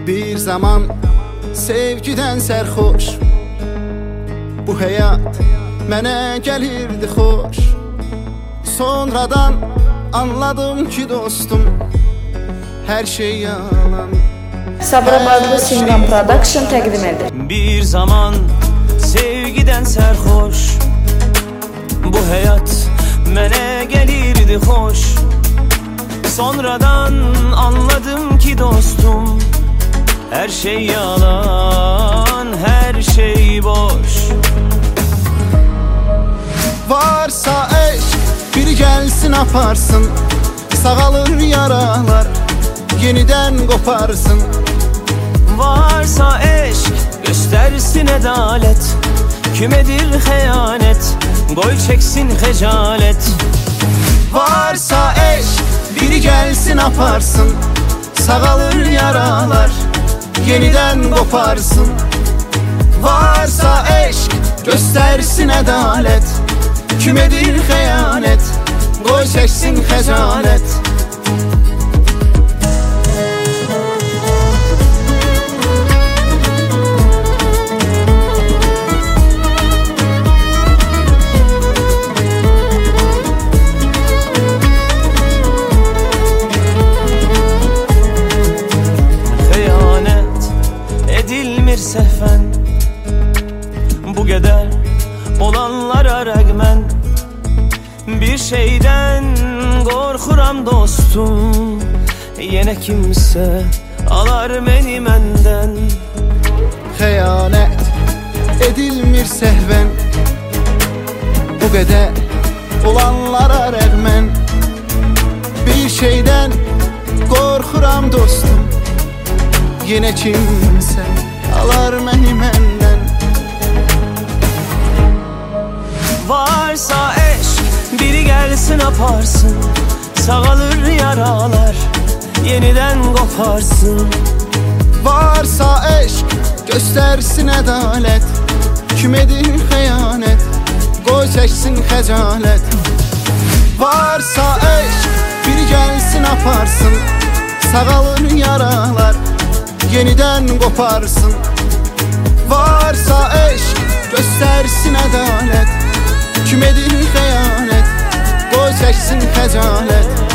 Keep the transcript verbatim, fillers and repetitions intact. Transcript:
Bir zaman sevgiden sərxoş, bu həyat mənə gəlirdi xoş. Sonradan anladım ki dostum, hər şey yalan. Sabirabadlı Simran Production təqdim edir. Bir zaman sevgiden sərxoş, bu həyat mənə gəlirdi xoş. Sonradan anladım ki dostum, her şey yalan, her şey boş. Varsa eşk, biri gelsin aparsın, sağalır yaralar, yeniden koparsın. Varsa eşk, göstersin edalet, kümedir xəyanət, qoy çeksin xəcalet. Varsa eşk, biri gelsin aparsın, sağalır yaralar, yeniden koparsın. Varsa eşk, göstersin edalet, kümedir xəyanət, qoy çəksin xəcalət. Səhvən bu qədər olanlara rəğmən, bir şeydən qorxuram dostum, yenə kimsə alar məni məndən. Xəyanət edilmir səhvən, bu qədər olanlara rəğmən, bir şeydən qorxuram dostum, yenə kimsə alar məni məndən. Varsa eşk, biri gelsin aparsın, sağalır yaralar, yeniden koparsın. Varsa eşk, göstersin ədalət, kümedir xəyanət, qoy çəksin xəcalət. Varsa eşk, biri gelsin aparsın, sağalır yaralar, yeniden koparsın. Varsa eşk, göstersin ədalət, kümedir xəyanət, qoy çəksin xəcalət.